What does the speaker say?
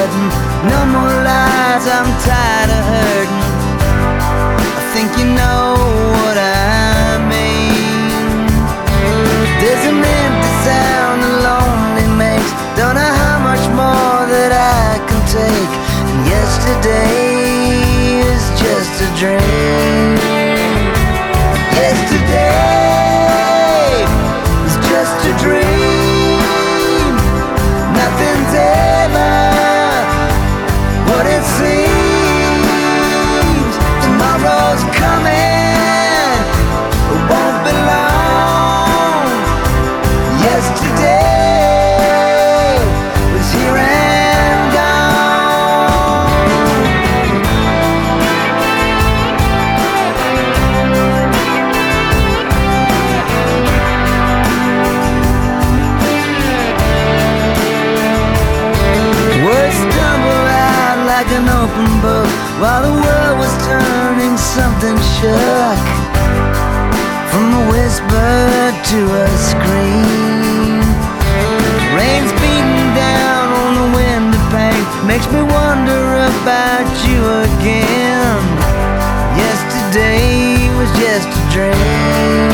sweating. No more lies, I'm tired of hurting. I think you know what I mean. There's an empty sound the lonely makes. Don't know how much more that I can take. And yesterday is just a dream. Yesterday is just a dream. Nothing's ever what it seems. Tomorrow's coming, it won't be long. Yesterday was here and gone. Words stumble out like an open book while the world was turning something shook. From a whisper to a scream, rain's beating down on the window pane. Makes me wonder about you again. Yesterday was just a dream.